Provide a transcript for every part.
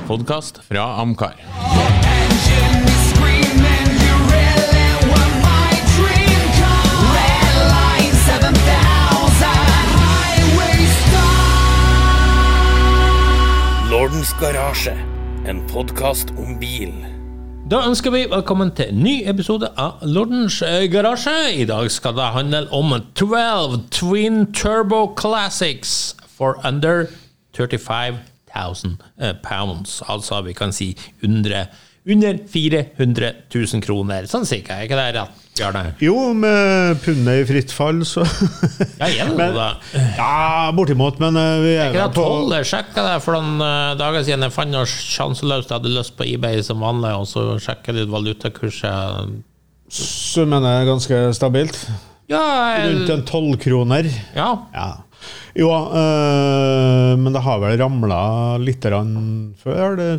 podcast fra Amcar. Lordens Garasje, en podcast om bil. Da ønsker vi velkommen til en ny episode av Lordens Garasje. I dag skal det handle om 12 Twin Turbo Classics for under 35,000 pounds. Altså vi kan si under 400 000 kroner. Sånn sikkert, er ikke det rett, Bjarne? Jo, med pundet i fritt fall, så... Ja, gjelder det. Ja, bortimot, men vi er ikke det 12? Jeg sjekket det for noen dager siden. Jeg fant noe sjanseløst. Jeg hadde lyst på eBay som vanlig, og så sjekket jeg litt valutakurset. Så mener jeg ganske stabilt? Ja, rundt en 12 kroner. Ja. Ja. Jo, men det har vel ramlet litt før det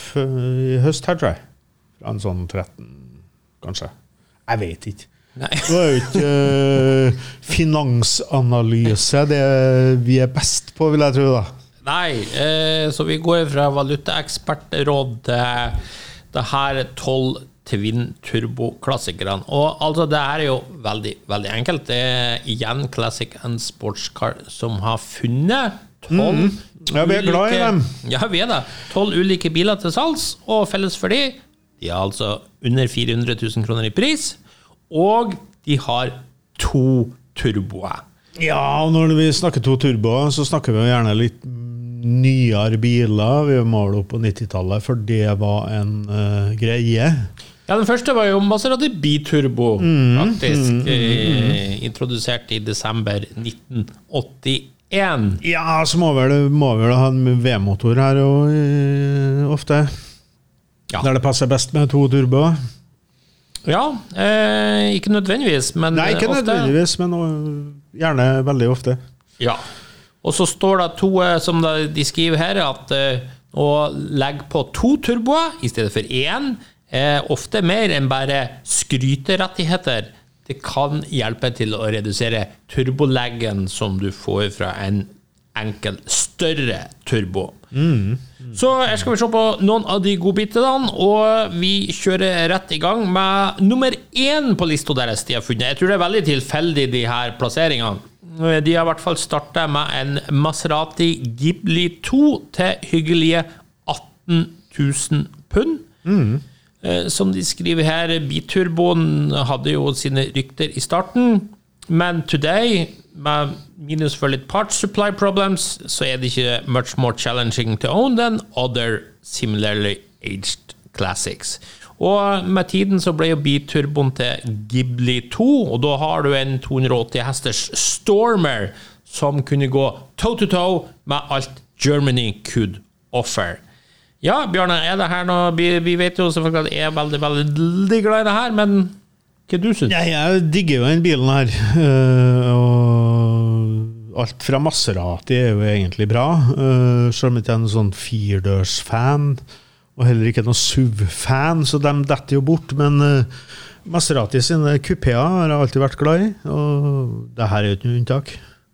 i høst her, tror jeg. Fra en sånn 13, kanskje. Jeg vet ikke. Nei. Det er jo ikke finansanalyse det vi er best på, vil jeg tro da. Nei, så vi går fra valutaekspertråd til det her 12 Twin Turbo-klassikerne. Og altså, det her er jo veldig, veldig enkelt. Det er igjen Classic and Sports Car som har funnet 12 Ja, vi er glad i dem. Ja, vi er det. 12 ulike biler til salgs, og felles for de er altså under 400 000 kroner i pris, og de har 2 turboer. Ja, og når vi snakker 2 turboer, så snakker vi gjerne litt nyere biler. Vi måler opp på 90-tallet, for det var en greie. Ja, den første var jo Maserati B-turbo, faktisk, introdusert i desember 1981. Ja, så må vel ha en V-motor her og, ofte. Ja. Der det passer best med 2 turboer. Ja, ikke nødvendigvis, men nei, ikke nødvendigvis, men gjerne veldig ofte. Ja, og så står det 2, som de skriver her, at å legge på 2 turboer i stedet for 1 er ofte mer enn bare skryterettigheter. Det kan hjelpe til å redusere turboleggen som du får fra en enkel, større turbo. Så jeg skal vi se på noen av de godbitene, og vi kjører rett i gang med nummer 1 på lista deres de har funnet. Jeg tror det er veldig tilfeldig de her plasseringene. De har i hvert fall startet med en Maserati Ghibli 2 til hyggelige 18 000 pund. Som de skriver her, biturboen hadde jo sine rykter i starten, men today, med minus for litt parts supply problems, så er det ikke much more challenging to own than other similarly aged classics. Og med tiden så ble jo biturboen til Ghibli 2, og da har du en 280 hesters Stormer som kunne gå toe-to-toe med alt Germany could offer. Ja, Bjarne, er det her noe, vi vet jo selvfølgelig at jeg er veldig, veldig glad i det her, men hva du synes? Jeg digger jo den bilen her, og alt fra Maserati er jo egentlig bra, selv om jeg ikke er en sånn 4-dørs-fan, og heller ikke noen SUV-fan, så de detter jo bort, men Maserati sine kupéer har jeg alltid vært glad i, og det her er jo ikke noe unntak.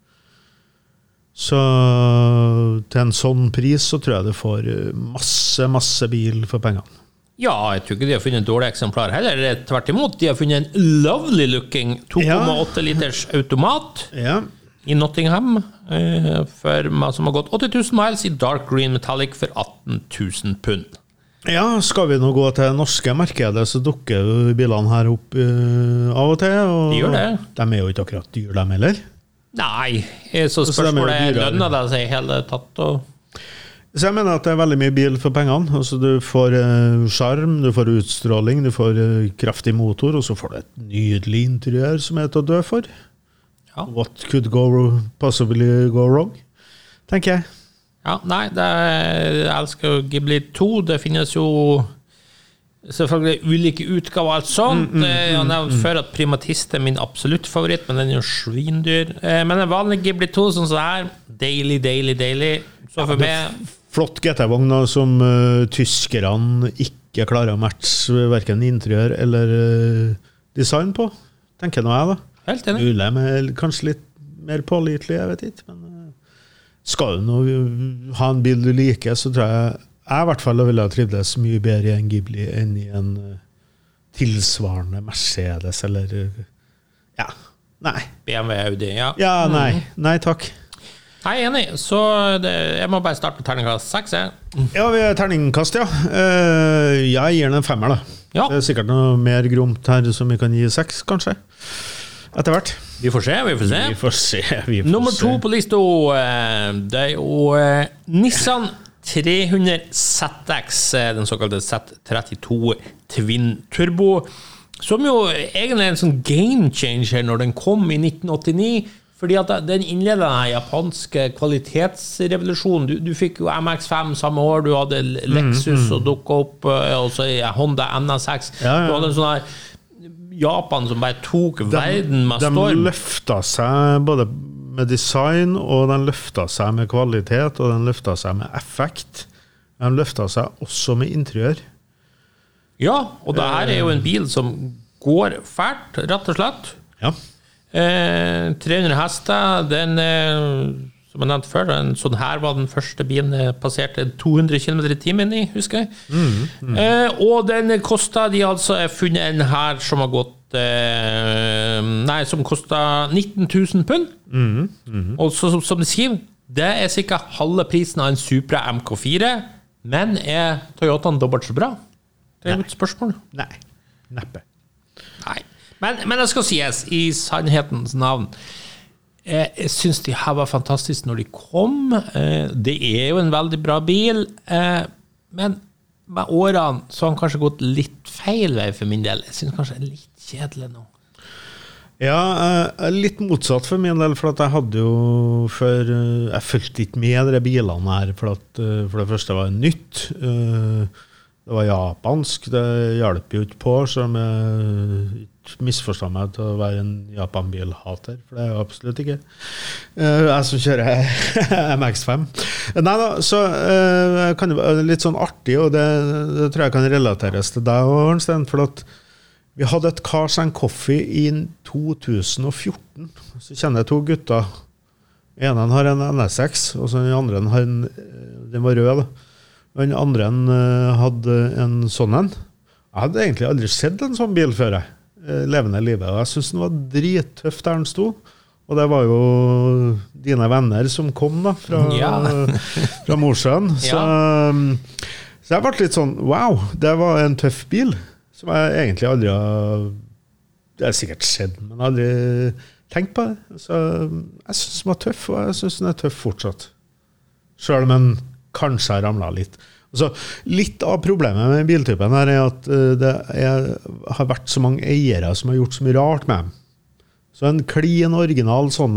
Så til en sånn pris så tror jeg du får masse bil for pengene. Ja, jeg tror ikke de har funnet en dårlig eksemplar heller. Tvert imot, de har funnet en lovely looking 2,8 liters automat i Nottingham, som har gått 80 000 miles i dark green metallic for 18 000 pund. Ja, skal vi nå gå til norske markedet, så dukker jo bilene her opp av og til. Og de gjør det. De er jo ikke akkurat dyr, de heller. Nei, så spørsmålet er lønner det seg hele tatt. Så jeg mener at det er veldig mye bil for pengene. Altså, du får skjerm, du får utstråling, du får kraftig motor, og så får du et nydelig interiør som er til å dø for. Ja. What could possibly go wrong, tenker jeg. Ja, nei, jeg elsker Ghibli 2. Det finnes jo selvfølgelig ulike utgaver og alt sånt. Jeg har nevnt før at Primatist er min absolutt favoritt, men den er jo svindyr. Men en vanlig Ghibli 2 sånn som det her, daily. Så for meg... Flott GT-vogn som tyskerne ikke klarer å matche hverken interiør eller design på, tenker nå jeg da. Helt enig. Mulig med kanskje litt mer pålitelig, jeg vet ikke, men skal du nå ha en bil du liker, så tror jeg I hvert fall ville ha trivdes mye bedre I en Ghibli enn I en tilsvarende Mercedes, eller nei. BMW, Audi, ja. Ja, nei takk. Nei, enig, så jeg må bare starte med terningkast 6, Ja, vi terningkast, ja. Jeg gir den en 5 da. Ja. Det sikkert noe mer gromt her som vi kan gi 6, kanskje. Etter hvert. Vi får se. Vi får se. Nummer 2 på lista, det jo Nissan 300 ZX, den såkalte Z32 Twin Turbo, som jo egentlig en sånn game changer når den kom I 1989, fordi at den innledet den japanske kvalitetsrevolusjonen. Du fikk jo MX-5 samme år, du hadde Lexus og dukket opp, også Honda NSX. Ja. Du hadde en sånn her Japan som bare tok verden med storm. De løftet seg både med design, og de løftet seg med kvalitet, og de løftet seg med effekt. De løftet seg også med interiør. Ja, og det her jo en bil som går fælt, rett og slett. Ja. 300 hester, den som jeg nevnte før, en sånn her var den første bilen passerte 200 km I timen I, husker jeg. Og den kostet, de altså funnet en her som har gått som kostet 19 000 pund. Og så, som de skriver, det sikkert halve prisen av en Supra MK4, men Toyotaen dobbelt så bra? Det et spørsmål. Nei, neppe. Nei. Men det skal sies, I sannhetens navn, jeg synes de her var fantastisk når de kom. Det jo en veldig bra bil, men med årene så har han kanskje gått litt feil vei for min del. Jeg synes kanskje det litt kjedelig nå. Ja, litt motsatt for min del, for at jeg hadde jo før, jeg følte ikke med de bilene her, for det første var nytt, det var japansk, det hjalp jo ikke på, som jeg misforstår meg til å være en Japan-bilhater, for det jeg absolutt ikke. Jeg som kjører MX-5. Nei da, så kan det være litt sånn artig, og det tror jeg kan relateres til deg, Arnstein, for at vi hadde et Cars and Coffee I 2014, så kjenner jeg 2 gutter. En har en NSX, og så den andre har den var rød da. Og den andre hadde en sånn en. Jeg hadde egentlig aldri sett en sånn bil før levende livet, og jeg synes den var drittøft der den stod. Og det var jo dine venner som kom da, fra Mosjøen. Så jeg ble litt sånn, wow, det var en tøff bil, som jeg egentlig aldri har, det sikkert skjedd, men aldri tenkt på det. Så jeg synes den var tøff, og jeg synes den tøff fortsatt. Selv om den kanskje har ramlet litt. Så litt av problemet med biltypen her at det har vært så mange eiere som har gjort så mye rart med dem. Så en clean, original sånn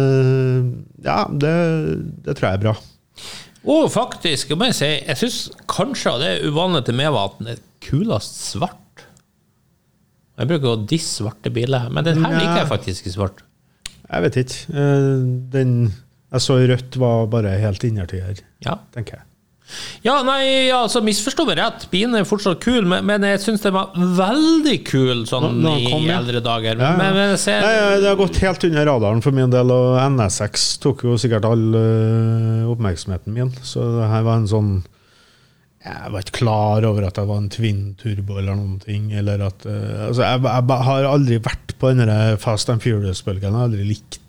det tror jeg er bra. Og faktisk, jeg synes kanskje det uvanlig til meg var at den kulest svart. Jeg bruker å disse svarte biler, men den her liker jeg faktisk I svart. Jeg vet ikke. Jeg så rødt var bare helt innertider, tenker jeg. Ja, nei, altså misforstå meg rett. Bilen fortsatt kul, men jeg synes det var veldig kul sånn I eldre dager. Men det har gått helt under radaren for min del, og NSX tok jo sikkert all oppmerksomheten min, så det her var en sånn, jeg var ikke klar over at det var en twin turbo eller noen ting, eller at, altså jeg har aldri vært på denne Fast and Furious-bølgen, jeg har aldri likt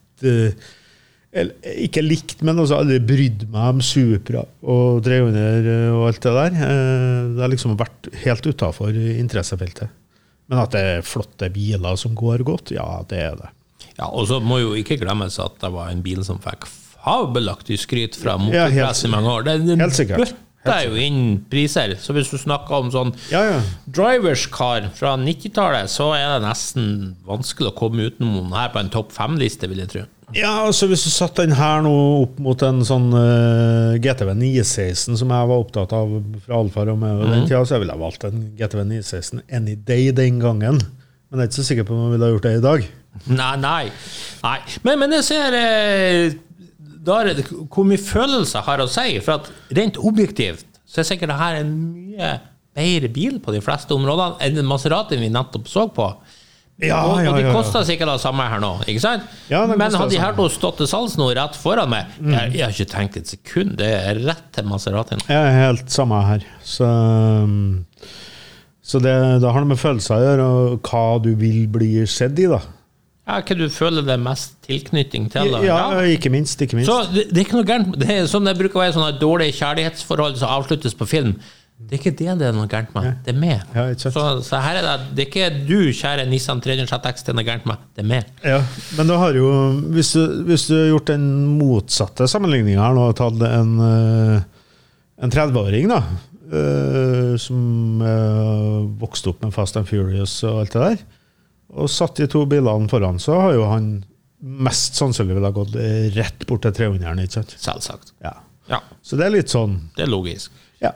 ikke likt, men også aldri brydd meg om Supra og 300 og alt det der. Det har liksom vært helt utenfor interessefeltet. Men at det flotte biler som går godt, ja, det det. Ja, og så må jo ikke glemmes at det var en bil som fikk fabelaktig skryt fra motorpress I mange år. Helt sikkert. Det jo inn priser, så hvis du snakker om sånn drivers car fra 90-tallet, så det nesten vanskelig å komme utenom her på en topp 5-liste, vil jeg tro. Ja, altså hvis du satt den her nå opp mot en sånn GTV 916 som jeg var opptatt av fra Alfa Romeo den tiden, så jeg ville ha valgt en GTV 916 any day den gangen. Men jeg ikke så sikker på om jeg ville ha gjort det I dag. Nei. Men jeg ser da det hvor mye følelse har å si, for at rent objektivt så sikkert det her en mye bedre bil på de fleste områdene enn den Maseratien vi nettopp så på. Og de koster sikkert det samme her nå, ikke sant? Ja, men hadde de her stått til salgs nå rett foran meg, jeg har ikke tenkt et sekund, det rett til Maseratien. Ja, helt samme her. Så det har det med følelser å gjøre, og hva du vil bli sett i, da. Ja, hva du føler det mest tilknytning til? Da? Ja, ikke minst. Så det er ikke noe gærent, det sånn det bruker å være sånne dårlige kjærlighetsforhold som avsluttes på film. Det er ikke det er noe gærent med, det er med. Ja, så her det er ikke du, kjære Nissan 306, det er noe gærent med, det er med. Ja, men du har jo, hvis du har gjort den motsatte sammenligningen her nå, og tatt en 30-åring da, som vokste opp med Fast and Furious og alt det der, og satt de 2 bilene foran, så har jo han mest sannsynlig vil ha gått rett bort til 300-eren, ikke sant? Selvsagt. Ja. Så det er litt sånn. Det er logisk. Ja.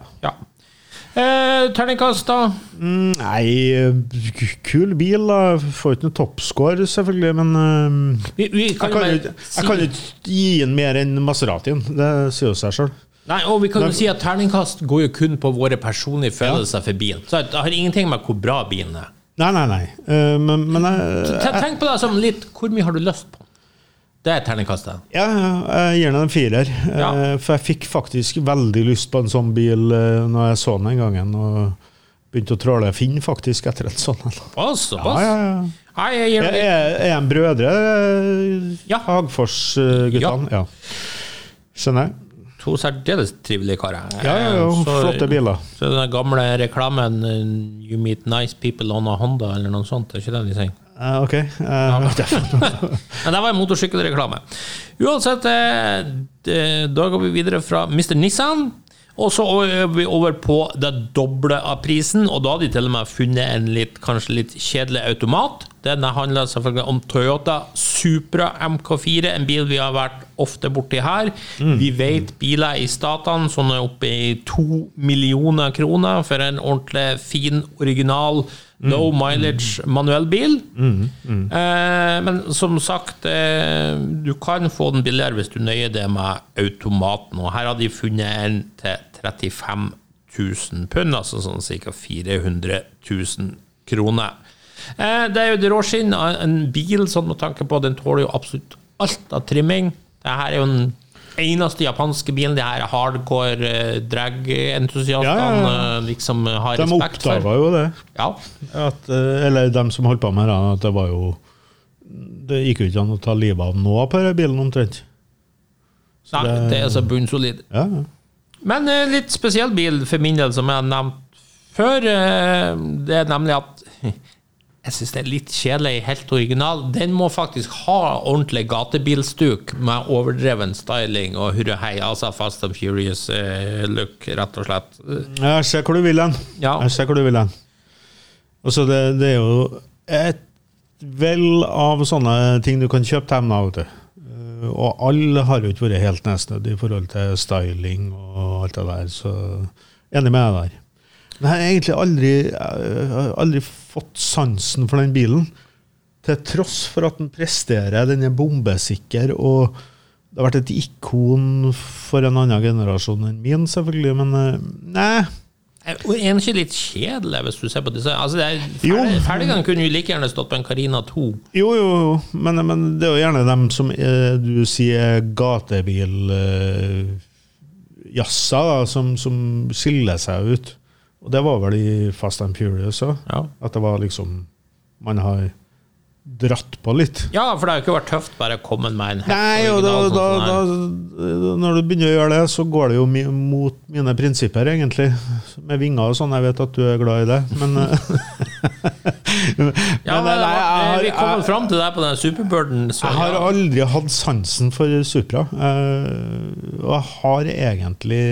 Terningkast da? Nei, kul bil da. Får ikke noe toppscore selvfølgelig, men jeg kan jo ikke gi en mer enn Maseratien. Det sier jo seg selv. Nei, og vi kan jo si at terningkast går jo kun på våre personlige følelser for bilen. Så det har ingenting med hvor bra bilen er. Nei. Men tenk på det som litt, hvor mye har du lyst på? Det er terningkastet. Ja, jeg gir den en 4. For jeg fikk faktisk veldig lyst på en sånn bil når jeg så den en gangen, og begynte å tråle Finn faktisk etter en sånn. Såpass? Ja. Jeg en brødre, Hagfors-guttene. Ja. Skjønner jeg. 2 særdeles trivelige karer. Ja, flotte biler. Så den gamle reklamen You meet nice people on a Honda, eller noe sånt, er ikke det de sier? Ok. Men det var en motorsykkelreklame. Uansett, da går vi videre fra Mr. Nissan, og så er vi over på det doble av prisen, og da har de til og med funnet en kanskje litt kjedelig automat. Denne handler selvfølgelig om Toyota Supra MK4, en bil vi har vært ofte borti her. Vi vet biler i statene som er oppe i 2 millioner kroner for en ordentlig fin, original, low mileage manuellbil. Men som sagt, du kan få den billigere hvis du nøyer det med automaten, og her har de funnet en til 35 000 pund, altså sånn cirka 400 000 kroner. Det er jo et råskinn av en bil, sånn med tanke på den tåler jo absolutt alt av trimming. Dette er jo den eneste japanske bilen det her hardcore drag-entusiastene liksom har respekt for. De oppdaget jo det. Ja. Eller de som holdt på med det, at det var jo det gikk jo ikke an å ta livet av nå på bilen omtrent. Nei, det er så bunnsolid. Ja. Men litt spesiell bil for min del som jeg har nevnt før, det er nemlig at jeg synes det er litt kjedelig, helt original. Den må faktisk ha ordentlig gatebilstuk med overdreven styling og hurra hei, altså Fast and Furious look, rett og slett. Jeg ser hvor du vil den. Og så det er jo et vel av sånne ting du kan kjøpe til dem av. Og alle har jo ikke vært helt nesten i forhold til styling og alt det der, så enig med deg der. Men jeg har egentlig aldri fått sansen for den bilen, til tross for at den presterer, den er bombesikker, og det har vært et ikon for en annen generasjon enn min, selvfølgelig, men nei. Og er ikke litt kjedelig hvis du ser på disse? Altså, ferdigene kunne jo like gjerne stått på en Carina 2. Jo, men det er jo gjerne dem som du sier gatebil jassa, som skiller seg ut. Og det var vel i Fast and Furious også, at det var liksom, man har dratt på litt. Ja, for det har jo ikke vært tøft bare å komme med en helt original sånn. Når du begynner å gjøre det, så går det jo mot mine prinsipper egentlig, med vinger og sånn, jeg vet at du er glad i det, men... vi kommer frem til det på den Superbirden. Jeg har aldri hatt sansen for Supra, og jeg har egentlig...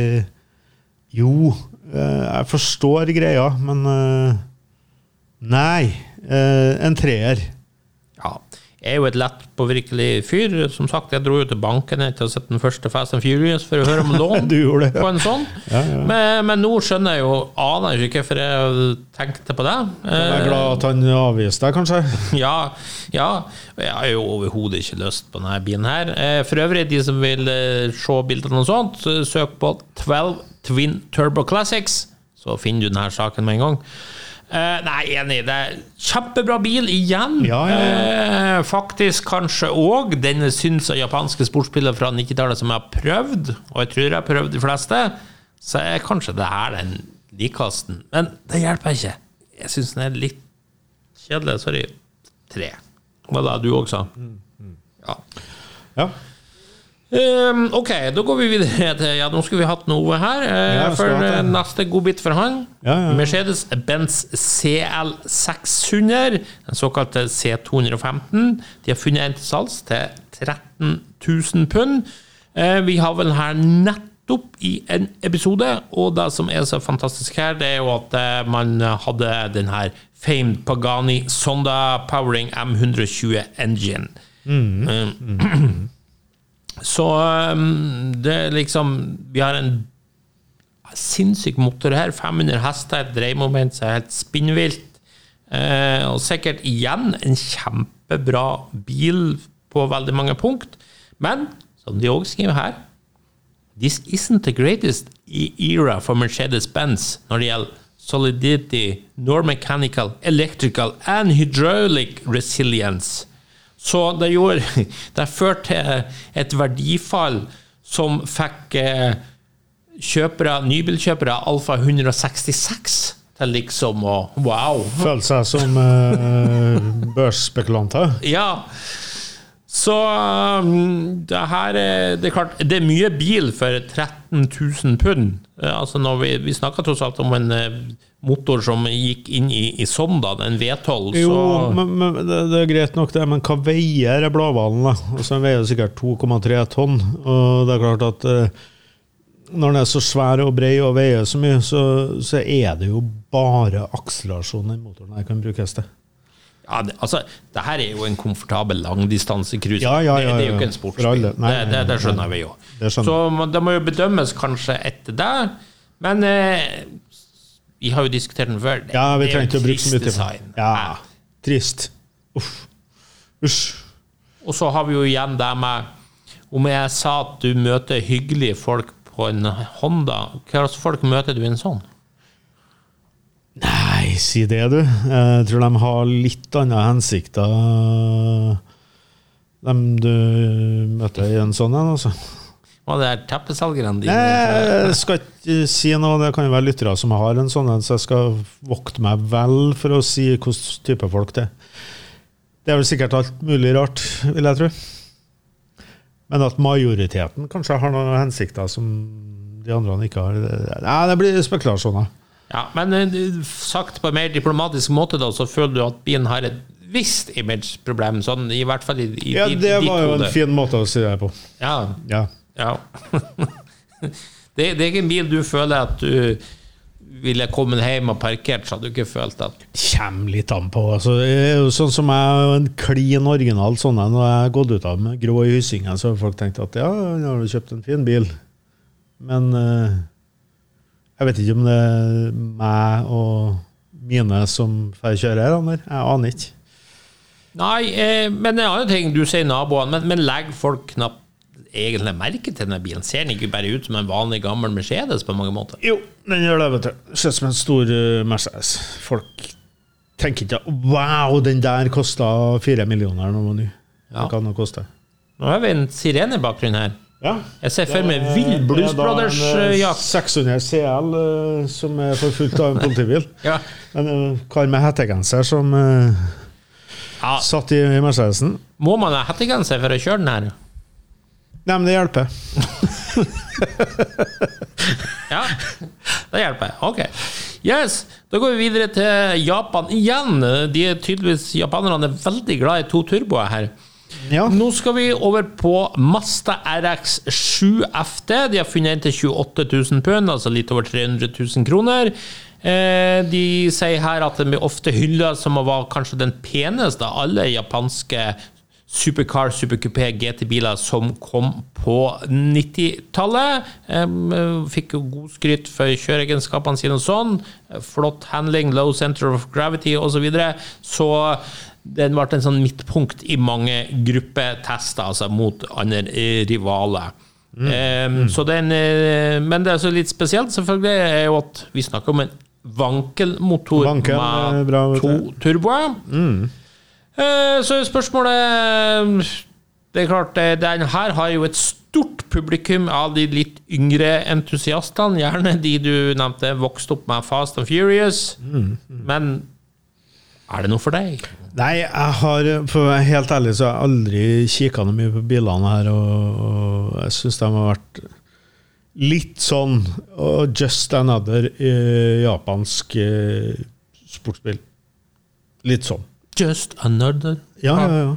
jeg forstår greia, men nei, en 3er. Ja, jeg er jo et lett påvirkelig fyr. Som sagt, jeg dro jo til banken til å sette den første Fast and Furious for å høre om lån på en sånn. Men nå skjønner jeg jo, aner jeg ikke, for jeg tenkte på det. Jeg er glad at han avviste deg, kanskje? Ja, jeg har jo overhodet ikke lyst på denne bilen her. For øvrig, de som vil se bildene og sånt, søk på 12 Twin Turbo Classics, så finner du denne saken med en gang. Nei, enig, det kjempebra bil igjen. Ja. Faktisk kanskje også denne syns av japanske sportsbiler fra 90-tallet som jeg har prøvd, og jeg tror jeg har prøvd de fleste, så kanskje det her den likasten. Men det hjelper ikke. Jeg synes den litt kjedelig, sorry. 3. Hva da, du også? Ja. Ok, da går vi videre til, nå skulle vi hatt noe her, for neste godbit for han. Mercedes-Benz CL600, den såkalte C215. De har funnet en til salgs til 13 000 pund. Vi har vel her nettopp i en episode, og det som så fantastisk her, det jo at man hadde den her famed Pagani Sonda Powering M120 engine. Så det liksom vi har en sinnssyk motor her, 500 hester, et dreiemoment som helt spinnvilt, og sikkert igjen en kjempebra bil på veldig mange punkt, men som de også skriver her, this isn't the greatest era for Mercedes-Benz når det gjelder solidity, nor mechanical, electrical and hydraulic resilience. Så det førte til et verdifall som fikk nybilkjøpere Alfa 166 til liksom, og wow. Følte seg som børsspekulanter. Ja, så det her, det klart, det mye bil for 13 000 pund. Altså når vi snakket tross alt om en motor som gikk inn i Sonda, en V12. Jo, men det greit nok det, men hva veier blåhvalen da? Altså, den veier sikkert 2,3 tonn, og det klart at når den så svær og bred og veier så mye, så det jo bare akselerasjon i motoren jeg kan brukes til. Ja, det her jo en komfortabel langdistansekrus. Ja. Det jo ikke en sportsbil. Det skjønner vi jo. Så det må jo bedømmes kanskje etter det, men vi har jo diskutert den før. Ja, vi trengte å bruke så mye til. Ja, trist. Usch. Og så har vi jo igjen det med, om jeg sa at du møter hyggelige folk på en Honda, hva slags folk møter du i en sånn? Nei, si det du. Jeg tror de har litt andre hensikter, dem du møter i en sånn en, altså. Hva det teppesalgerne dine? Jeg skal ikke si noe, det kan jo være lyttere som har en sånn en, så jeg skal vokte meg vel for å si hvilken type folk det. Det vel sikkert alt mulig rart, vil jeg tro. Men at majoriteten kanskje har noen hensikter som de andre ikke har. Nei, det blir spekulasjoner. Ja, men sagt på en mer diplomatisk måte da, så føler du at bilen har et visst image-problem, sånn i hvert fall i ja, det var jo en fin måte å si det på. Ja. Det ikke en bil du føler at du ville kommet hjem og parkert, så hadde du ikke følt at det kommer litt an på, altså, det jo sånn som jeg en clean original sånn, når jeg har gått ut av med grå i hyssingen, så har folk tenkt at ja, nå har du kjøpt en fin bil, men jeg vet ikke om det meg og mine som får kjøre her, jeg aner ikke. Nei, men en annen ting, du sier naboen, men legger folk knapt egentlig merke til denne bilen? Ser den ikke bare ut som en vanlig gammel Mercedes på mange måter? Jo, den gjør det, vet du. Ser ut som en stor Mercedes. Folk tenker ikke, wow, den der kostet 4 millioner når man ny. Hva kan det koste? Nå har vi en sirenebakgrunn her. Ja. Jeg ser for meg Will Blues Brothers jakt. 600 CL som forfulgt av en politibil. Ja. En kar med hettegenser som satt i Mercedesen. Må man ha hettegenser for å kjøre den her? Nei, men det hjelper. Ja, det hjelper. Ok. Yes, da går vi videre til Japan igjen. Tydeligvis, japanerne veldig glad i 2 turboer her. Ja. Nå skal vi over på Mazda RX-7 FT. De har funnet en til 28 000 pund, altså litt over 300 000 kroner. De sier her at den blir ofte hyllet som å være kanskje den peneste av alle japanske supercar, supercoupé, GT-biler som kom på 90-tallet. Fikk jo god skryt for kjøreegenskapene sine og sånn. Flott handling, low center of gravity og så videre. Så den ble en sånn midtpunkt i mange gruppetester, altså mot andre rivaler. Så men det så litt spesielt selvfølgelig jo at vi snakker om en vankelmotor med bra, 2 turboer. Så spørsmålet, det klart, den her har jo et stort publikum av de litt yngre entusiastene, gjerne de du nevnte, vokst opp med Fast and Furious, men det noe for deg? Nei, jeg har, for å være helt ærlig, så har jeg aldri kikket noe mye på bilene her, og jeg synes de har vært litt sånn just another japansk sportsbil. Litt sånn. Just another? Ja.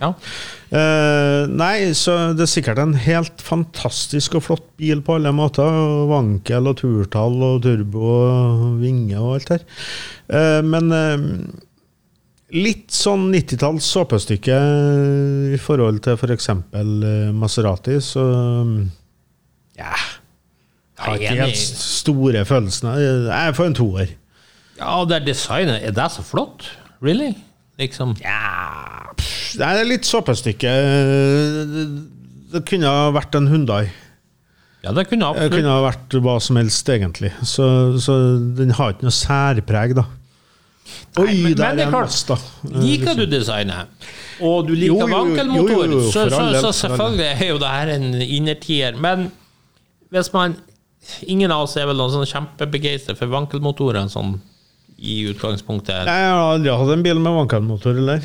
Nei, så det sikkert en helt fantastisk og flott bil på alle måter. Vankel og turtall og turbo og vinge og alt her. Men litt sånn 90-talls såpestykke i forhold til for eksempel Maserati, så ja, jeg har ikke helt store følelsene. Jeg får en 2-er. Ja, det designet, det så flott? Really? Liksom. Ja, det litt såpestykke. Det kunne ha vært en Hyundai. Ja, det kunne absolutt. Det kunne ha vært hva som helst egentlig. Så den har ikke noe særpreg da. Oi, men der det klart, Mazda. Liker du designet? Og du liker vankelmotor, så selvfølgelig jo det her en innertier. Men hvis man, ingen av oss vel noen sånn kjempebegeistret for vankelmotorer sånn i utgangspunktet. Jeg har aldri hatt en bil med vankelmotor eller.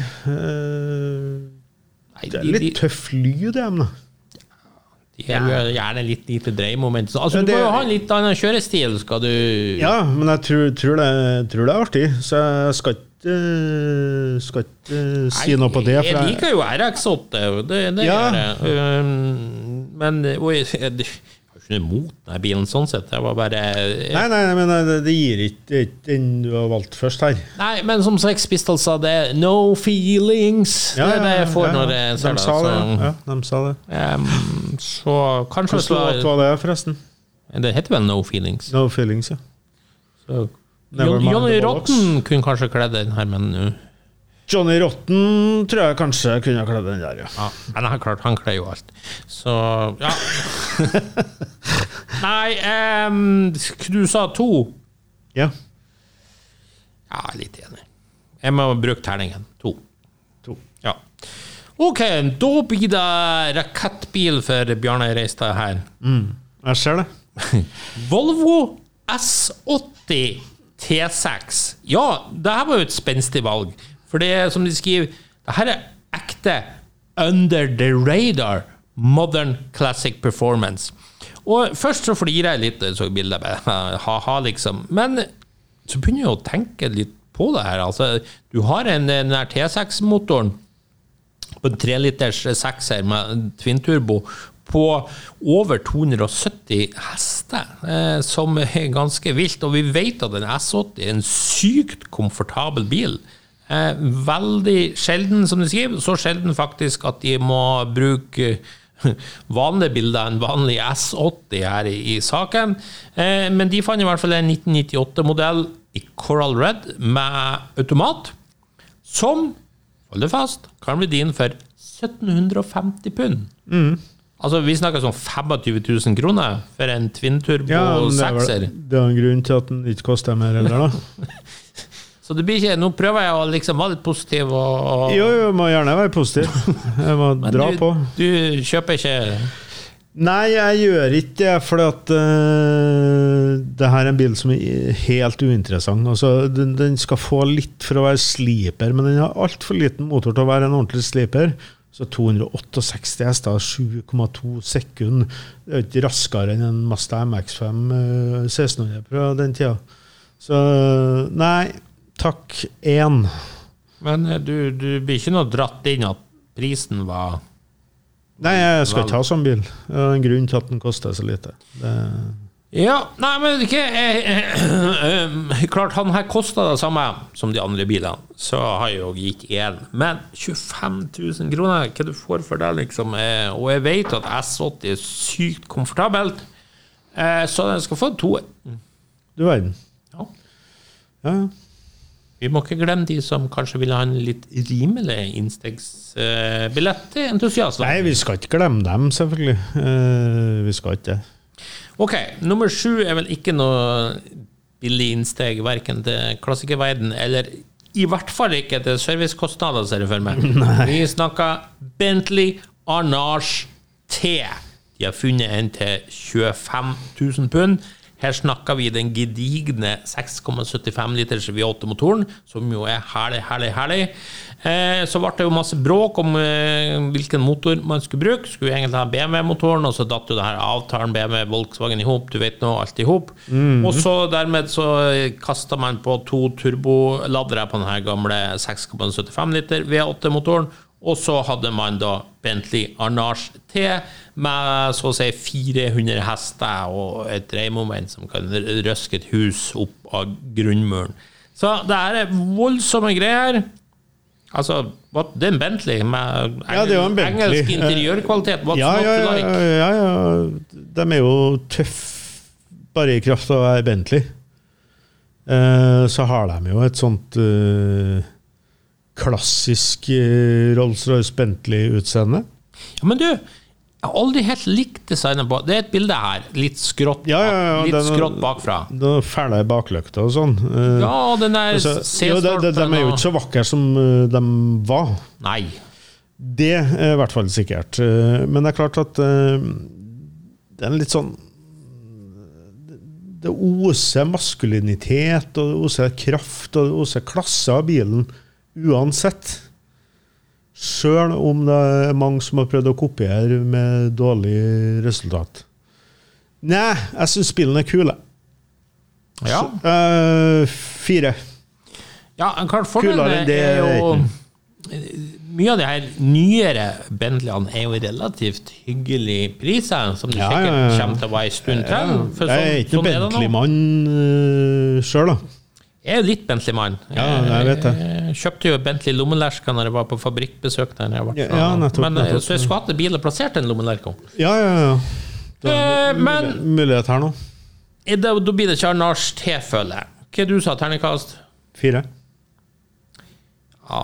Det litt tøff lyd det, men de har gjerne litt lite dreiemoment. Altså, du må jo ha en litt annen kjørestil, skal du... Ja, men jeg tror det artig, så jeg skal ikke si noe på det. Jeg liker jo RX-8, det gjør jeg. Men jeg har ikke noe imot denne bilen sånn sett. Det var bare... Nei, men det gir ikke den du har valgt først her. Nei, men som Sex Pistols sa, det no feelings. Det det jeg får når jeg ser det. De sa det. Så kanskje... Hvordan var det forresten? Det heter vel No Feelings. No Feelings, ja. Så Johnny Rotten kunne kanskje kledd den her, men... Johnny Rotten tror jeg kanskje kunne kledd den der, ja. Men han kler jo alt. Så, ja. Nei, du sa 2. Ja. Ja, litt enig. Jeg må bruke terningen. 2. Ja. Ok, da blir det rakettbil for Bjarne Reistad her. Jeg ser det. Volvo S80 T6. Ja, det her var jo et spenstig valg. For det som de skriver, det her ekte under the radar modern classic performance. Og først så flirer jeg litt, så bildet ha liksom. Men så begynner jeg å tenke litt på det her. Altså, du har den der T6-motoren på en 3 liters 6-er med twin-turbo på over 270 hester, som ganske vilt. Og vi vet at en S80 en sykt komfortabel bil. Veldig sjelden, som de skriver, så sjelden faktisk at de må bruke vanlige bilder, en vanlig S80 her i saken. Men de fant i hvert fall en 1998-modell i Coral Red med automat, som, hold det fast, kan bli din for 1750 pund. Altså, vi snakker sånn 25 000 kroner for en twin-turbo 6-er. Det en grunn til at den ikke koster mer heller da. Så det blir ikke, nå prøver jeg å liksom være litt positiv og... Jo, må gjerne være positiv. Jeg må dra på. Du kjøper ikke... Nei, jeg gjør ikke det, for at det her en bil som helt uinteressant. Altså, den skal få litt for å være sleeper, men den har alt for liten motor til å være en ordentlig sleeper. Så 268 hester, 7,2 sekund. Det ikke raskere enn en Mazda MX-5 1600 på den tida. Så, nei... Takk, 1. Men du blir ikke noe dratt inn at prisen var... Nei, jeg skal ikke ha sånn bil. Det er en grunn til at den koster så lite. Ja, nei, men ikke... klart, han her kostet det samme som de andre bilene. Så har jeg jo gitt 1. Men 25 000 kroner, hva du får for det, liksom. Og jeg vet at S80 er sykt komfortabelt. Så den skal få 2. Du verden. Ja. Vi må ikke glemme de som kanskje vil ha en litt rimelig innstegsbillett til entusiaster. Nei, vi skal ikke glemme dem, selvfølgelig. Vi skal ikke. Ok, nummer 7 er vel ikke noe billig innsteg, hverken til klassikerverden, eller i hvert fall ikke til servicekostnader, ser jeg for meg. Vi snakker Bentley Arnage T. De har funnet en til 25 000 pund. Her snakker vi den gedigne 6,75 liters V8-motoren, som jo herlig. Så ble det jo masse bråk om hvilken motor man skulle bruke. Skulle vi egentlig ha BMW-motoren, og så datt jo det her avtalen BMW, Volkswagen ihop, du vet nå, alt ihop. Og så dermed så kastet man på 2 turboladdere på denne gamle 6,75 liter V8-motoren, og så hadde man da Bentley Arnage T med så å si 400 hester og et dreiemoment som kan røske et hus opp av grunnmuren. Så det er voldsomme greier. Altså, det er en Bentley med engelsk interiørkvalitet. What's not to like? Ja. De er jo tøff bare i kraft av å være Bentley. Så har de jo et sånt klassisk Rolls-Royce Bentley-utseende. Ja, men du, jeg har aldri helt likt designet på. Det er et bilde her, litt skrått, litt skrått bakfra. Det er fæle bakløkter og sånn. Ja, den der de er jo ikke så vakre som de var. Nei. Det er i hvert fall sikkert. Men det er klart at det er litt sånn det oser maskulinitet, og det oser kraft, og det oser klasse av bilen uansett. Selv om det er mange som har prøvd å kopiere med dårlig resultat. Nei, jeg synes bilen er kule. Ja. 4. Ja, klart fordelen er jo mye av de her nyere Bentleyene er jo relativt hyggelig priser, som du sikkert kommer til å være en stund til. Jeg er ikke noen Bentley-mann selv da. Jeg er jo litt Bentley-mann. Ja, jeg vet det. Jeg kjøpte jo Bentley lommelersker når jeg var på fabrikkbesøk der jeg var. Nettopp. Så jeg skulle hatt bilen plassert en lommelerker. Ja. Det er mulighet her nå. Da blir det ikke Arnage T, føler jeg. Hva du sa, terningkast? 4. Ja,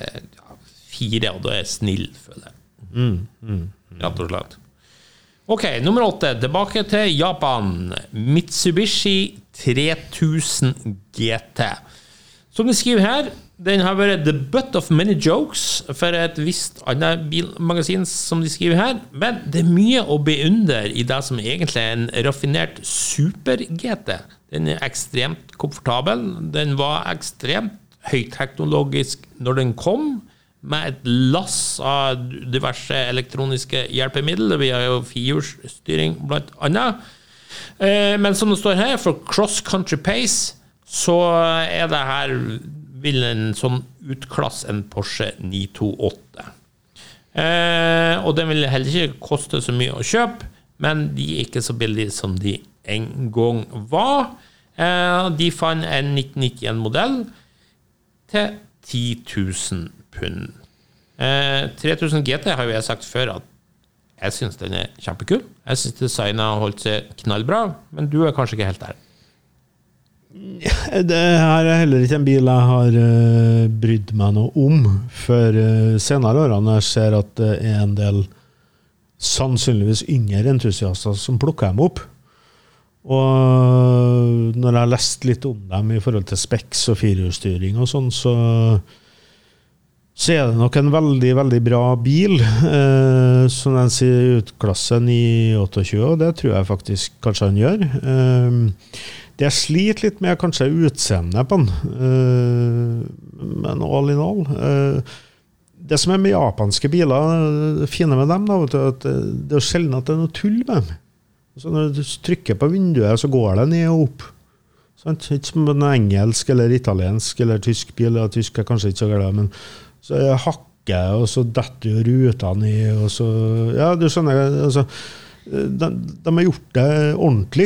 4, og da er jeg snill, føler jeg. Rett og slett. Ok, nummer 8, tilbake til Japan. Mitsubishi 3000 GT. Som de skriver her, den har vært the butt of many jokes for et visst annet bilmagasin, som de skriver her, men det er mye å beundre i det som egentlig er en raffinert super-GT. Den er ekstremt komfortabel, den var ekstremt høyteknologisk når den kom, med et lass av diverse elektroniske hjelpemidler. Vi har jo firehjulsstyring blant annet. Men som det står her, for cross-country pace, så er det her vil en sånn utklasse en Porsche 928. Og den vil heller ikke koste så mye å kjøpe, men de er ikke så billige som de en gang var. De fant en 1991-modell til 10 000 pund. 3000 GT har jo jeg sagt før at jeg synes den er kjempekul. Jeg synes designet har holdt seg knallbra, men du er kanskje ikke helt der. Det her er heller ikke en bil jeg har brydd meg noe om for senere årene. Jeg ser at det er en del sannsynligvis yngre entusiaster som plukker dem opp. Og når jeg har lest litt om dem i forhold til specs og firehjulsstyring og sånn, så er det nok en veldig, veldig bra bil, som den sier utklasse 928, og det tror jeg faktisk kanskje han gjør. Det jeg sliter litt med kanskje utseendet på den, men all in all. Det som er med japanske biler, det fine med dem, da, at det er sjelden at det er noe tull med dem. Så når du trykker på vinduet, så går det ned og opp. Sant? Ikke som en engelsk eller italiensk eller tysk bil, ja, tysk er kanskje ikke så glad, men så jeg hakker, og så detter jo ruta ned, og så, ja, du skjønner, altså, de har gjort det ordentlig,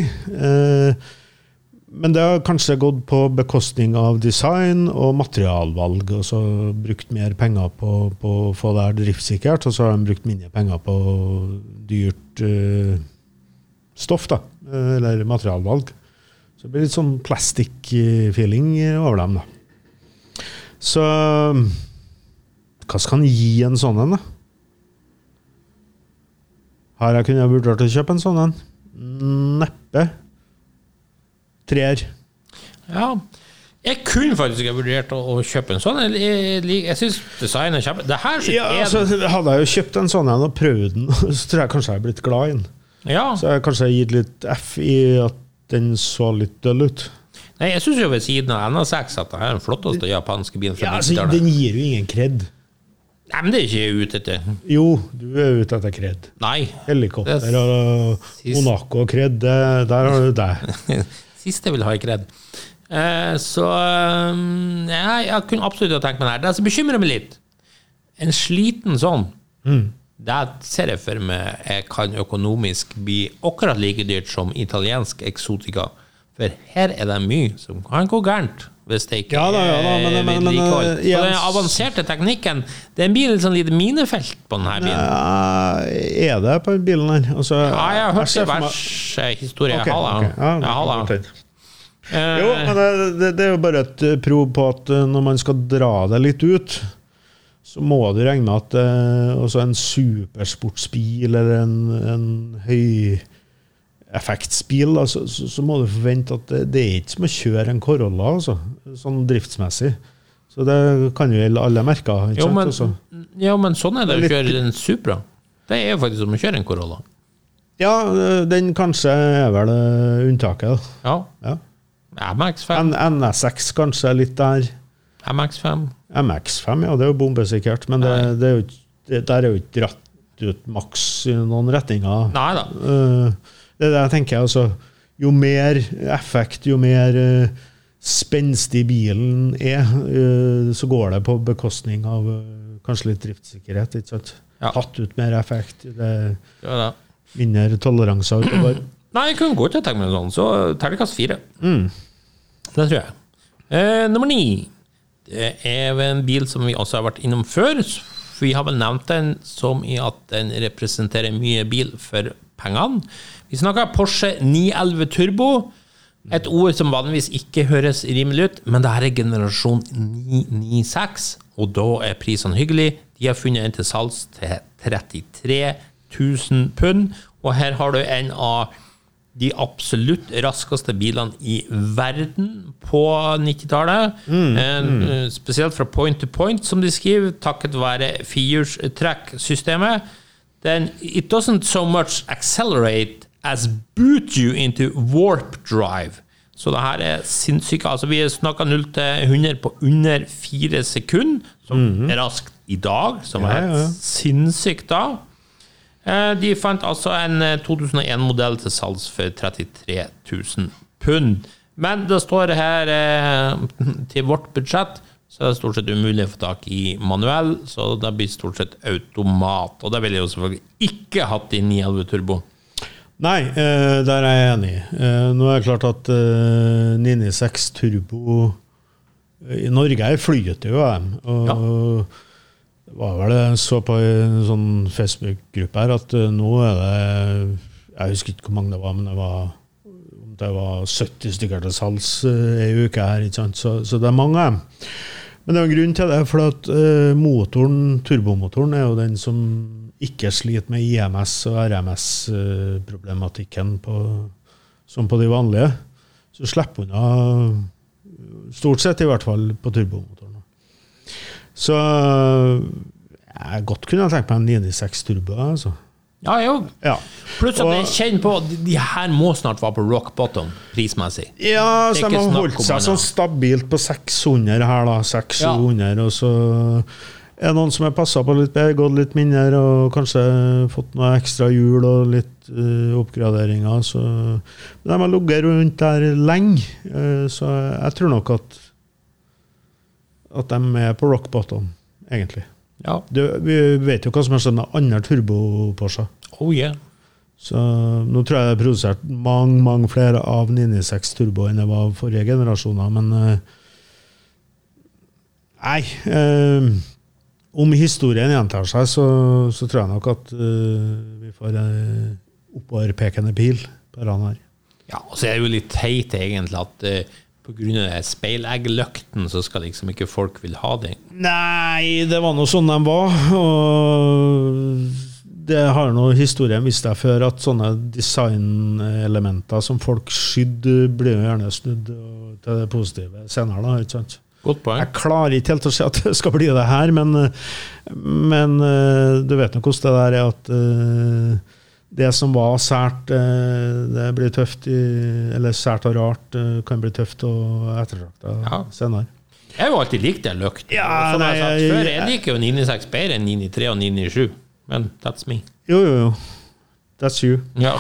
men det har kanskje gått på bekostning av design og materialvalg, og så brukt mer penger på å få det her driftssikkert, og så har de brukt mindre penger på dyrt stoff da, eller materialvalg. Så det blir litt sånn plastic-feeling over dem da. Så hva skal han gi en sånn en da? Har jeg kunnet vurdert å kjøpe en sånn en? Neppe. 3. Ja. Jeg kunne faktisk ha vurdert å kjøpe en sånn. Jeg synes designet er kjempe. Det her hadde jeg jo kjøpt en sånn og prøvd den, så tror jeg kanskje jeg har blitt glad i den. Ja. Så jeg kanskje har gitt litt F i at den så litt døll ut. Nei, jeg synes jo ved siden av NSX at det her er den flotteste japanske bilen fra 90-tallet. Altså, den gir jo ingen kred. Nei, men det er ikke jeg ute etter. Jo, du er ute etter kred. Nei. Helikopter og Monaco og kred, der har du det. Siste vil ha i kred. Så jeg kunne absolutt ha tenkt meg det her. Det som bekymrer meg litt, en sliten sånn, det ser jeg for meg jeg kan økonomisk bli akkurat like dyrt som italiensk eksotika. For her er det mye som kan gå gærent hvis det ikke er vedlikehold. Så den avanserte teknikken, det er en bil sånn lite minefelt på denne bilen. Ja, er det på bilen her? Altså, ja, jeg har hørt det verste historie. Jeg har det. Jo, men det er jo bare et prov på at når man skal dra det litt ut, så må du regne med at også en supersportsbil eller en høy effektsbil, da, så må du forvente at det er ikke som å kjøre en Corolla, altså, sånn driftsmessig. Så det kan jo gjelde alle merker. Ikke sant? Men sånn er det å kjøre en Supra. Det er jo faktisk som å kjøre en Corolla. Ja, den kanskje er vel unntaket. Ja. MX-5. NSX kanskje litt der. MX-5. MX-5, ja, det er jo bombesikkert, men det er jo, der er jo ikke dratt ut maks i noen retninger. Neida. Det er det jeg tenker, altså, jo mer effekt, jo mer spenstig bilen er, så går det på bekostning av kanskje litt driftssikkerhet, ikke sant? Tatt ut mer effekt, det er mindre toleranser utover. Nei, jeg kunne godt tenke meg sånn, så terningkast 4. Det tror jeg. Nummer 9. Det er en bil som vi også har vært innom før, for vi har vel nevnt den som i at den representerer mye bil for pengene. Vi snakker Porsche 911 Turbo, et ord som vanligvis ikke høres rimelig ut, men det her er generasjon 996, og da er prisene hyggelig. De har funnet en til salgs til 33 000 pund, og her har du en av de absolutt raskeste bilene i verden på 90-tallet. Spesielt fra point to point, som de skriver, takket være firehjulstrekksystemet. It doesn't so much accelerate as boot you into warp drive. Så det her er sinnssykt. Altså, vi snakker 0 til 100 på under 4 sekunder, som er raskt i dag, som er sinnssykt da. De fant altså en 2001-modell til salgs for 33 000 pund. Men det står her til vårt budsjett, så er det stort sett umulig å få tak i manuell, så det blir stort sett automat. Og det vil jeg jo selvfølgelig ikke hatt i 911 Turbo. Nei, der er jeg enig. Nå er det klart at 996 Turbo i Norge er flyet jo dem, og det var vel det så på en sånn Facebook-gruppe her, at nå er det, jeg husker ikke hvor mange det var, men det var 70 stykker til salgs i uke her, ikke sant? Så det er mange. Men det er en grunn til det, for at turbomotoren er jo den som ikke sliter med IMS og RMS-problematikken som på de vanlige. Så slipper unna, stort sett i hvert fall, på turbomotoren. Så jeg godt kunne tenkt meg en 996 Turbo, altså. Ja, jo. Pluss at jeg kjenner på de her må snart være på rock bottom, prismessig. Ja, så de har holdt seg sånn stabilt på 600 her da, 600, og så er det noen som har passet på litt bedre, gått litt mindre, og kanskje fått noe ekstra hjul og litt oppgraderinger, så men de har ligget rundt der lenge, så jeg tror nok at de er på rock bottom, egentlig. Ja. Vi vet jo hva som er sånn andre turbo-Porsche. Oh yeah. Så nå tror jeg det er produsert mange flere av 996 Turbo enn det var forrige generasjoner, men om historien gjentar seg, så tror jeg nok at vi får oppoverpekende pil på den her. Ja, og så er det jo litt teit egentlig at på grunn av speileggløkten så skal liksom ikke folk vil ha det. Nei, det var noe sånn de var, og det har noe historien vist deg før, at sånne designelementer som folk skydde, blir jo gjerne snudd til det positive senere, da, ikke sant? Godt poeng. Jeg klarer ikke helt å si at det skal bli det her, men du vet nok hvordan det der er at det som var sært, det blir tøft, eller sært og rart, kan bli tøft og ettertraktet senere. Jeg har jo alltid likt det løkt. Ja, som nei, jeg har sagt før, jeg liker jo 996 bedre enn 993 og 997, men that's me. Jo. That's you. Ja.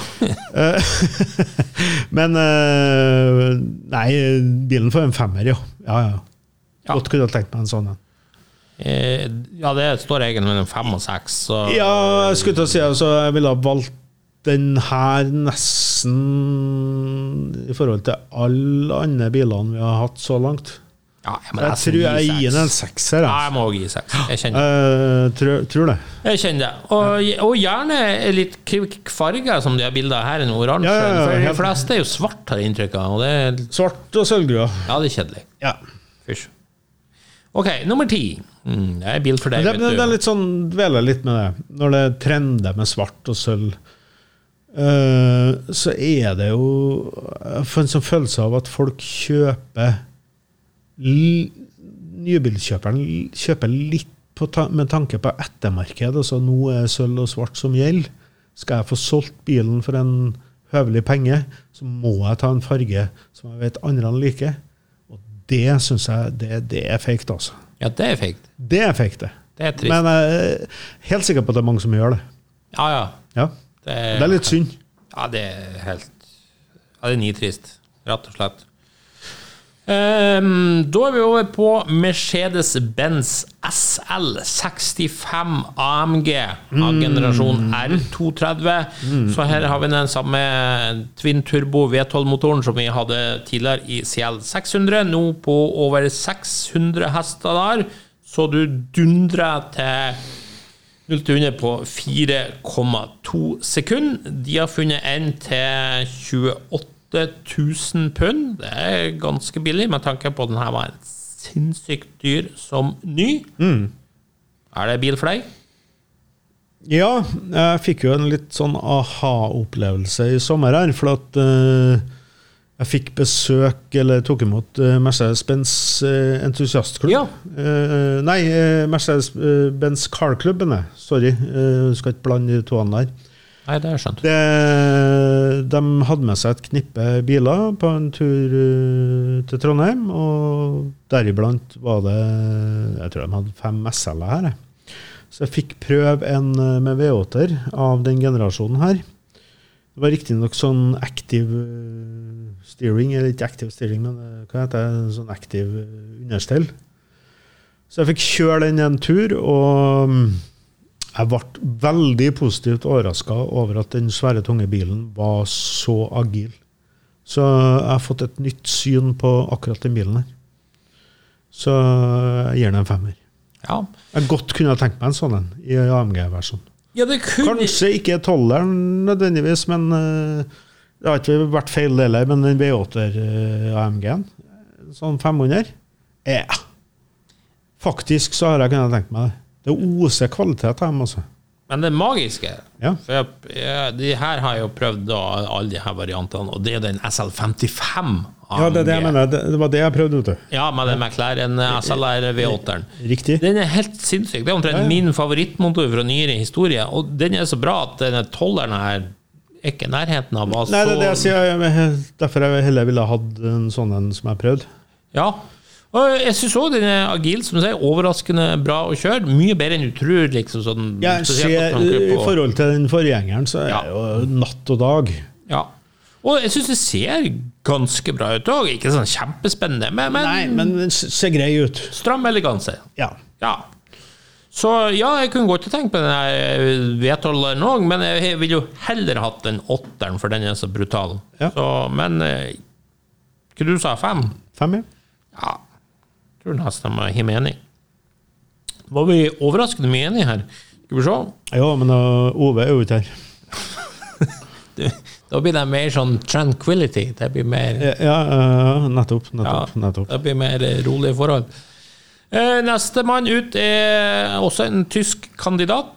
Men nei, bilen får en 5-er, ja. Godt kunne jeg tenkt meg en sånn en. Ja, det står egentlig mellom 5 og 6. Så. Ja, jeg skulle til å si altså, jeg ville ha valgt den her nesten i forhold til alle andre bilene vi har hatt så langt. Ja, jeg tror jeg gir den en 6-er. Ja, jeg må gi 6. Jeg kjenner det. Tror det. Jeg kjenner det. Og gjerne litt farger som de har bilder her, en oransje. Ja, for de fleste er jo svart, har jeg inntrykk av. Svart og sølvgrå. Ja, det er kjedelig. Ja. Fysj. Ok, nummer 10. Det er bil for deg, vet du. Det er litt sånn, dveler litt med det. Når det trender med svart og sølv, så er det jo, jeg får en sånn følelse av at folk kjøper nybilkjøperen kjøper litt med tanke på ettermarked, altså nå er sølv og svart som gjelder. Skal jeg få solgt bilen for en høvelig penge, så må jeg ta en farge som jeg vet andre liker. Og det synes jeg, det er fake, altså. Ja, det er fake. Det er fake, det. Det er trist. Men jeg er helt sikker på at det er mange som gjør det. Ja. Det er litt synd. Ja, det er helt... Ja, det er nitrist, rett og slett. Da er vi over på Mercedes-Benz SL 65 AMG av generasjon R230. Så her har vi den samme Twin Turbo V12-motoren som vi hadde tidligere i CL 600, nå på over 600 hester der, så du dundrer til 0-100 på 4,2 sekunder. De har funnet en til 28 1000 pund. Det er ganske billig med tanke på at denne var en sinnssykt dyr som ny. Er det bil for deg? Ja, jeg fikk jo en litt sånn aha-opplevelse i sommer her, for at jeg fikk besøk, eller tok imot Mercedes-Benz entusiastklubb. Ja. Nei, Mercedes-Benz Car-klubben, sorry, skal ikke blande de toene der. Nei, det er skjønt. De hadde med seg et knippe biler på en tur til Trondheim, og deriblant var det, jeg tror de hadde 5 SL her. Så jeg fikk prøve en med V8-er av den generasjonen her. Det var riktig nok sånn active steering, eller ikke active steering, men hva heter det? Sånn active understell. Så jeg fikk kjøre den en tur, og jeg ble veldig positivt overrasket over at den svære tunge bilen var så agil. Så jeg har fått et nytt syn på akkurat den bilen her. Så jeg gir den en 5-er. Ja. Jeg godt kunne ha tenkt meg en sånn i AMG-versjonen. Ja, det kunne... Kanskje ikke 12-eren nødvendigvis, men det har ikke vært feil del her, men den V8-er AMG-en, sånn 500, faktisk så har jeg kunnet tenkt meg det. Det oser kvalitet her, altså. Men det magiske, for de her har jeg jo prøvd da, alle de her variantene, og det er den SL55 AMG. Ja, det mener jeg, det var det jeg prøvde ut. Ja, med den McLaren SLR V8-eren. Riktig. Den er helt sinnssyk. Det er omtrent min favorittmotor fra nyere historie, og den er så bra at denne 12-eren her er ikke nærheten av hva så... Nei, det er det jeg sier, derfor jeg heller ville ha hatt en sånn en som jeg prøvde. Ja, og jeg synes også den er agil, som du sier, overraskende bra å kjøre, mye bedre enn du tror, liksom sånn... Ja, i forhold til den forgjengeren, så er det jo natt og dag. Ja, og jeg synes det ser ganske bra ut også, ikke sånn kjempespennende, men... Nei, men den ser grei ut. Stram eleganse. Ja. Så ja, jeg kunne godt tenkt på den V12-eren også, men jeg vil jo heller hatt den 8-eren, for den er så brutal. Så, men, hva du sa, 5? 5, ja. Ja. Jeg tror nesten de er mening. Var vi overraskende mye enige her? Skal vi se? Ja, men Ove er jo ikke her. Da blir det mer sånn tranquility. Det blir mer... Ja, nettopp. Det blir mer rolige forhold. Neste mann ut er også en tysk kandidat.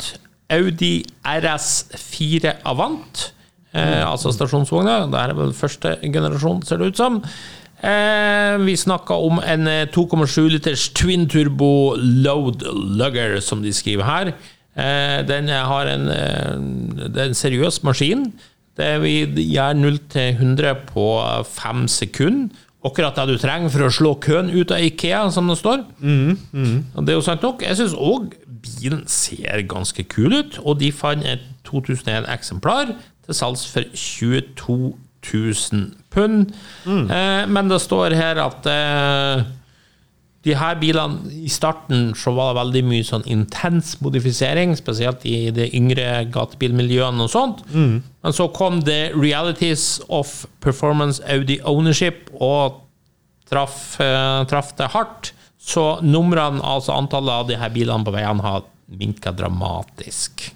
Audi RS4 Avant, altså stasjonsvogner. Det vel første generasjon, ser det ut som. Vi snakket om en 2,7 liters twin turbo load lugger, som de skriver her. Den har det en seriøs maskin. Det vil gjøre 0 til 100 på 5 sekunder. Akkurat det du trenger for å slå køen ut av IKEA, som det står. Og det jo sant nok. Jeg synes også bilen ser ganske kul ut, og de fant et 2001 eksemplar til salgs for 22 000 pund. Men det står her at de her bilene i starten så var det veldig mye sånn intens modifisering, spesielt i det yngre gatebilmiljøene og sånt. Men så kom The Realities of Performance Audi Ownership og traff det hardt. Så numrene, altså antallet av de her bilene på veien har minket dramatisk.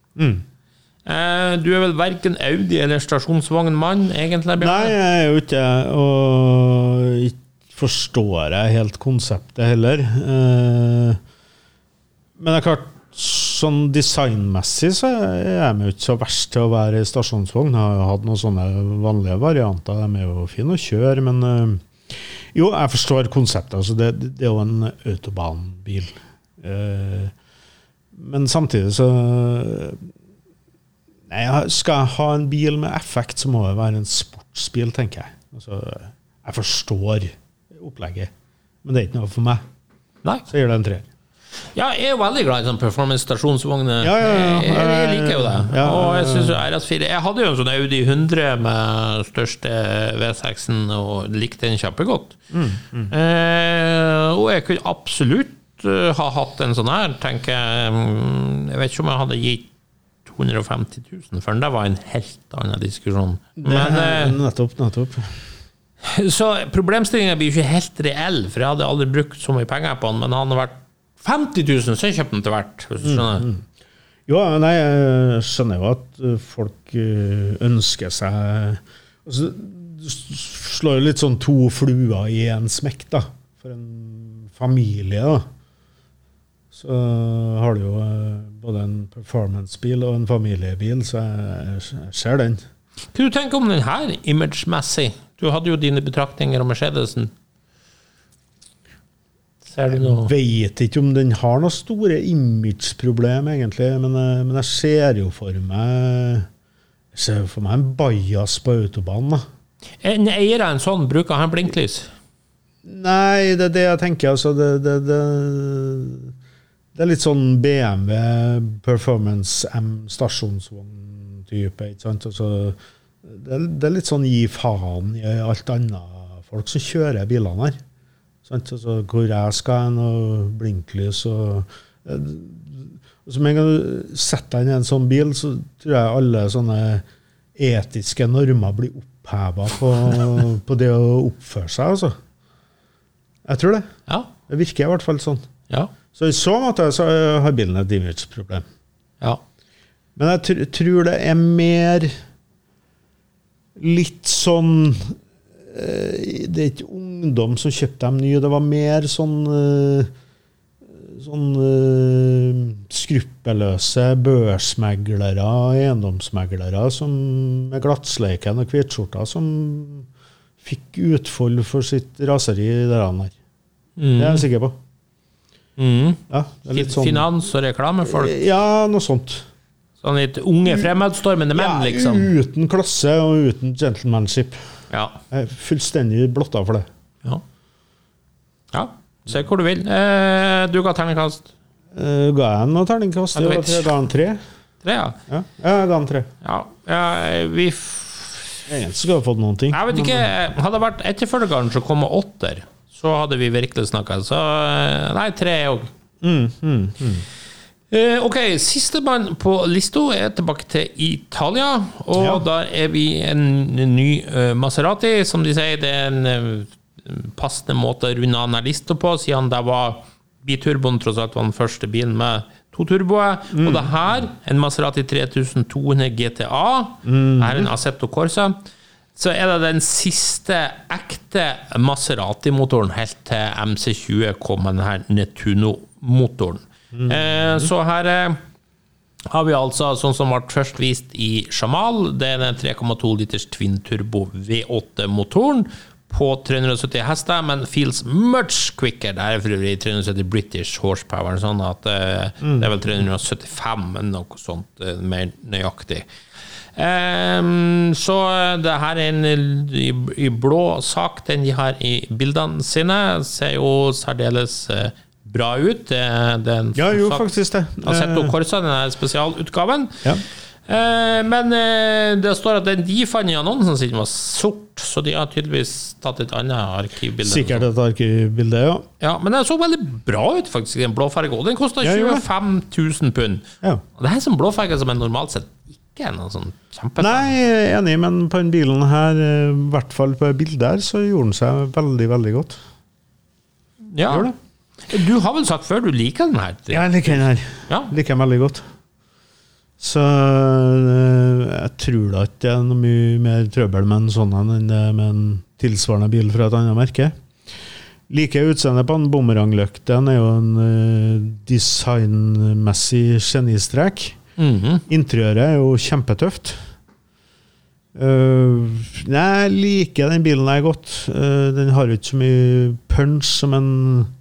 Du vel hverken Audi eller stasjonsvognmann, egentlig? Nei, jeg jo ikke, og ikke forstår jeg helt konseptet heller. Men det klart, sånn designmessig så jeg jo ikke så verst til å være i stasjonsvogn. Jeg har hatt noen sånne vanlige varianter, de jo fine å kjøre, men jo, jeg forstår konseptet. Altså det jo en autobahnbil. Men samtidig så nei, skal jeg ha en bil med effekt, så må det være en sportsbil, tenker jeg. Altså, jeg forstår opplegget, men det ikke noe for meg. Nei. Så gjør det en 3. Ja, jeg veldig glad i sånn performance-stasjonsvogner. Ja. Jeg liker jo det. Ja. Og jeg synes jo RS4, jeg hadde jo en sånn Audi 100 med største V6-en, og likte den kjempegodt. Og jeg kunne absolutt ha hatt en sånn her, tenker jeg vet ikke om jeg hadde gitt 250 000, for det var en helt annen diskusjon. Men nettopp. Så problemstillingen blir jo ikke helt reell, for jeg hadde aldri brukt så mye penger på den, men han har vært 50 000, så jeg kjøpte den til hvert, hvis du skjønner. Jo, nei, jeg skjønner jo at folk ønsker seg altså, du slår jo litt sånn 2 fluer i en smekk da, for en familie da. Så har du jo både en performancebil og en familiebil, så jeg ser den. Hva du tenker om den her, image-messig? Du hadde jo dine betraktninger om Mercedesen. Ser du noe? Jeg vet ikke om den har noen store image-problem egentlig, men jeg ser jo for meg en bias på autobanen da. En eier av en sånn, bruker han blinklys? Nei, det det jeg tenker, altså det litt sånn BMW Performance M stasjonsvogn type, ikke sant? Altså, det litt sånn gi faen i alt annet folk som kjører bilene her. Sant? Altså, hvor jeg skal hen, og blinklys, og som en gang du setter deg inn i en sånn bil, så tror jeg alle sånne etiske normer blir opphevet på det å oppføre seg, altså. Jeg tror det. Ja. Det virker i hvert fall sånn. Ja. Så i så måte så har bilen et image-problem. Ja. Men jeg tror det mer litt sånn det ikke ungdom som kjøpte dem nye, det var mer sånn skruppeløse børsmeglere, eiendomsmeglere som med glattsleiken og hvitskjorta som fikk utfold for sitt raseri der han her. Det er jeg sikker på. Ja, det litt sånn, finans- og reklamefolk? Ja, noe sånt. Sånn litt unge fremadstormende menn, liksom? Ja, uten klasse og uten gentlemanship. Ja. Jeg er fullstendig blotta for det. Ja, se hvor du vil. Du ga terningkast? Ga jeg noe terningkast? Jeg ga en 3. 3, ja. Ja, jeg ga en 3. Ja, vi... Ingen skal ha fått noen ting. Jeg vet ikke, hadde det vært etterfølgeren som kom med 8, så hadde vi virkelig snakket. Så, nei, 3 også. Ok, siste mann på listo tilbake til Italia, og der vi en ny Maserati, som de sier, det en passende måte å runde av denne lista på, siden det var biturboen, tross alt var den første bilen med 2 turboer, og det her, en Maserati 3200 GTA, det her en Assetto Corsa, så det den siste ekte Maserati-motoren helt til MC20 kom med denne Nettuno-motoren. Så her har vi altså, sånn som ble først vist i Jamal, det den 3,2 liters Twin Turbo V8-motoren på 370 hester, men feels much quicker. Det for øvrig 370 British horsepower, sånn at det vel 375, men noe sånt mer nøyaktig. Så det her en i blå sak, den de har i bildene sine, ser jo særdeles bra ut. Ja, jo, faktisk det. Assetto Corsa, den spesialutgaven. Ja. Men det står at den de fant i annonsen sin var sort, så de har tydeligvis tatt et annet arkivbilde. Sikkert et arkivbilde, ja. Ja, men den så veldig bra ut faktisk, den blåfarge, og den kostet 25 000 pund. Ja. Og det her er sånn blåfarge som er normalt sett ikke er noe sånn kjempefan. Nei, jeg er enig, men på den bilen her, i hvert fall på bildet her, så gjorde den seg veldig, veldig godt. Ja. Gjør det? Du har vel sagt før du liker den her? Ja, jeg liker den her. Ja. Liker den veldig godt. Så jeg tror da ikke det er noe mye mer trøbbel med en sånn enn det med en tilsvarende bil fra et annet merke. Like utseende på en bumerangløkten er jo en designmessig genistrek. Interiøret er jo kjempetøft. Jeg liker den bilen her godt. Den har jo ikke så mye punch som en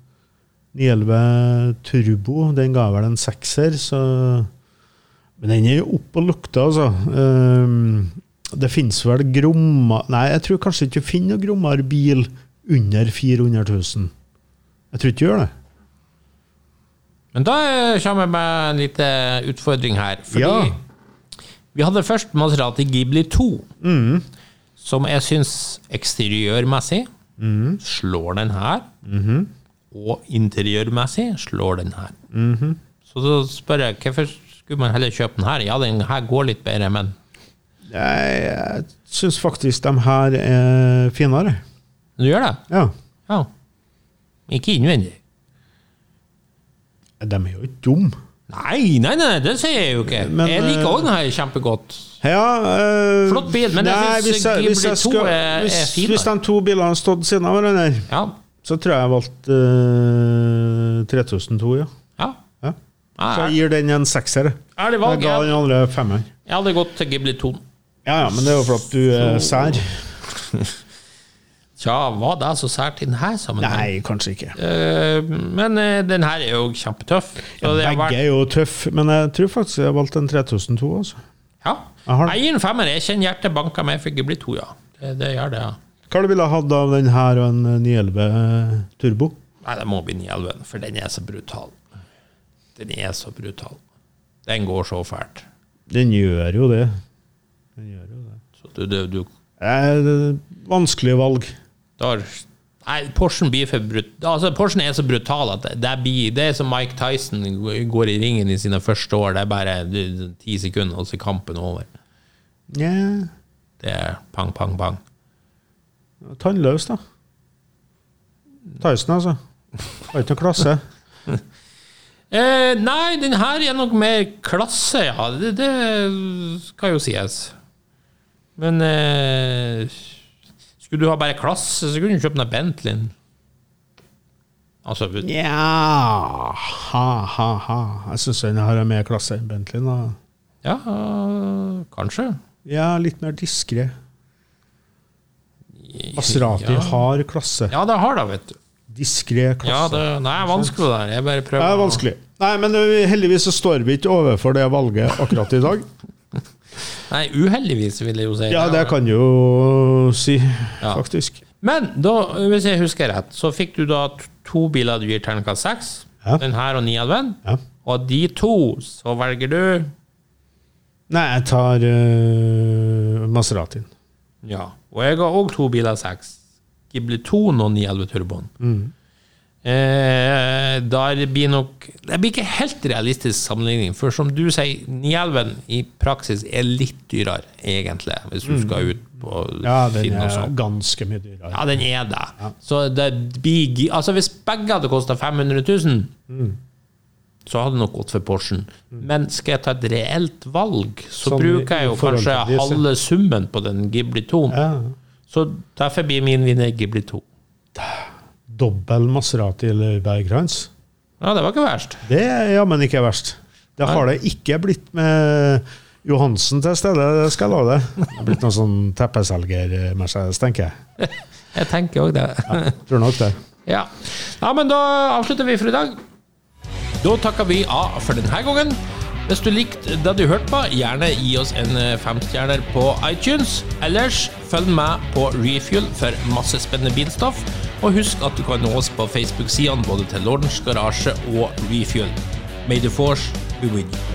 911 Turbo. Den ga vel en 6er, så... Men den er jo opp og lukta, altså. Det finnes vel grommer... Nei, jeg tror kanskje ikke finner noen grommere bil under 400 000. Jeg tror ikke gjør det. Men da kommer jeg med en liten utfordring her. Fordi vi hadde først Maserati Ghibli 2, som jeg synes eksteriørmessig slår den her, og interiørmessig slår den her. Så da spør jeg, hvorfor skulle man heller kjøpe den her? Ja, den her går litt bedre, men... Jeg synes faktisk de her er finere. Du gjør det? Ja. Ja. Ikke innvendig. De er jo ikke dum. Nei, det sier jeg jo ikke. Men, jeg liker også den her kjempegodt. Ja, flott bil, men jeg synes Ghibli 2 er fin. Hvis de to bilene stod siden av hverandre, ja. Så tror jeg valgte 3002, ja. Så jeg gir den en 6er. Er det valg? Jeg ga den andre 5er. Jeg hadde gått til Ghibli 2. Ja, men det er jo for at du er sær. Tja, var det så sært i denne sammenheng? Nei, kanskje ikke. Men den her er jo kjempetøff. Begge er jo tøff, men jeg tror faktisk jeg valgte en 3002 også. Ja, jeg gir en 5er. Jeg kjenner hjertet banka med for Ghibli 2, ja. Det gjør det, ja. Hva ville du hatt av den her og en 911 Turbo? Nei, det må bli 911, for den er så brutal. Den er så brutal. Den går så fælt. Den gjør jo det. Så du vanskelig valg. Nei, Porschen blir for brutal. Altså, Porschen er så brutal at det er som Mike Tyson går i ringen i sine første år. Det er bare 10 sekunder, og så er kampen over. Yeah. Det er pang, pang, pang. Tannløs, da. Tyson, altså. Har ikke noe klasse. Nei, den her er nok mer klasse, ja. Det skal jo sies. Men skulle du ha bare klasse, så kunne du kjøpe den Bentleyen. Altså, ja, jeg synes den her er mer klasse enn Bentleyen, da. Ja, kanskje. Ja, litt mer diskret. Maserati har klasse. Ja, det har det, vet du. Diskret klasse. Ja, det er vanskelig der. Jeg bare prøver. Det er vanskelig. Nei, men heldigvis så står vi ikke overfor det valget akkurat i dag. Nei, uheldigvis vil jeg jo si. Ja, det kan du jo si, faktisk. Men da, hvis jeg husker rett, så fikk du da 2 biler du gir terningkast 6, den her og 911, og de 2, så velger du? Nei, jeg tar Maseratien. Ja, og jeg har også 2 biler 6. Ghibli 2 og 911 Turboen. Det blir ikke helt realistisk sammenligning, for som du sier, 911 i praksis er litt dyrere, egentlig, hvis du skal ut på den er ganske mye dyrere. Ja, den er det. Så det blir, altså hvis begge hadde kostet 500 000, så hadde det nok gått for Porschen. Men skal jeg ta et reelt valg, så bruker jeg jo kanskje halve summen på den Ghibli 2. Så derfor blir min vinner Ghibli 2. Dobbel Maserati eller Bergkrans? Ja, det var ikke verst. Det er men ikke verst. Det har det ikke blitt med Johansen til stedet, det skal jeg love det. Det har blitt noen sånn teppeselger-Mercedes, tenker jeg. Jeg tenker også det. Ja, tror nok det. Ja, men da avslutter vi for i dag. Da takker vi av for denne gangen. Hvis du likte det du hørte på, gjerne gi oss en 5-stjerner på iTunes. Ellers følg med på Refuel for masse spennende bilstoff. Og husk at du kan nå oss på Facebook-sidene både til Lordens Garasje og Refuel. May the force be with you.